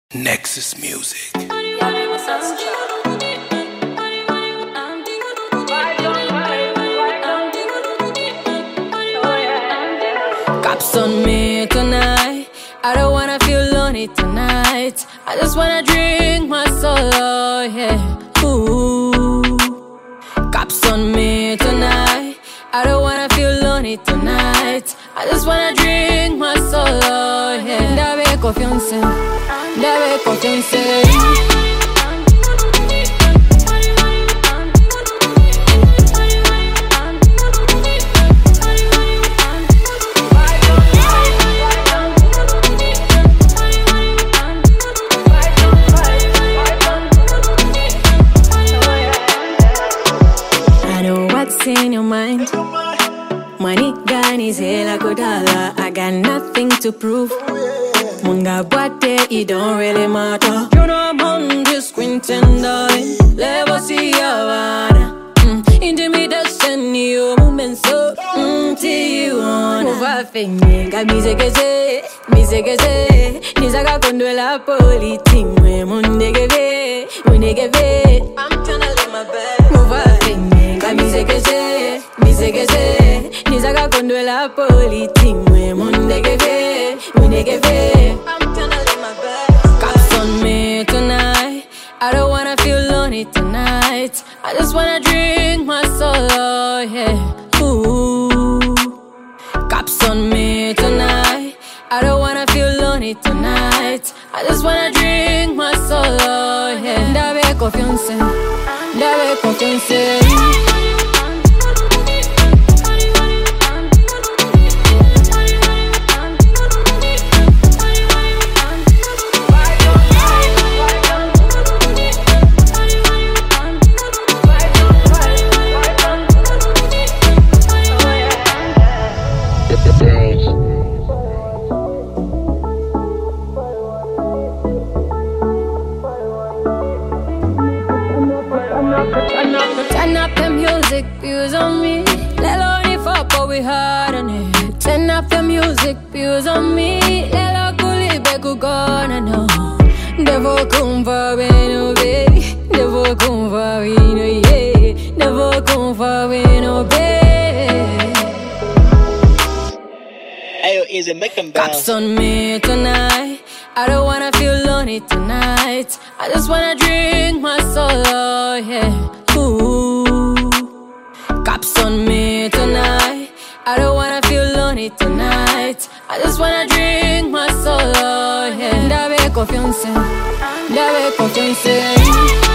Nexus Music. Cops on me tonight. I don't wanna feel lonely tonight. I just wanna drink my soul, yeah. Ooh. Cops on me tonight. I don't wanna feel lonely tonight. I just wanna drink my soul, yeah. Dame confianza, dame confianza. In your mind, money gun is here like a dollar. I got nothing to prove. Munga boite, it don't really matter. You know I'm on this screen darling. Let's see Havana. Intimidation, you movement so Tijuana. Mova fenga, mi se que se. Nizaga kondo la politique. Munde que ve. I'm tryna live my best. Mova fenga, mi se que se. Nizaga kondo la politique. Munde que ve. I'm tryna live my best. Cops on me tonight. I don't wanna feel lonely tonight. I just wanna drink my soul, yeah. Ooh. Cops on me tonight. I don't wanna feel lonely tonight. I just wanna drink my soul, yeah. Dame confianza, dame confianza. Turn up the music, views on me. Lelo ni fuck we hard on it. Turn up the music, views on me. Lelo kulibe kugona no. Never come for me no baby. Never come for me no yeah. Never come for me no baby. Ayo, is it make them bounce? Cops on me tonight. I don't wanna feel lonely tonight. I just wanna drink my soul, yeah. Ooh. Cops on me tonight. I don't wanna feel lonely tonight. I just wanna drink my soul, yeah. Dame confianza, dame confianza.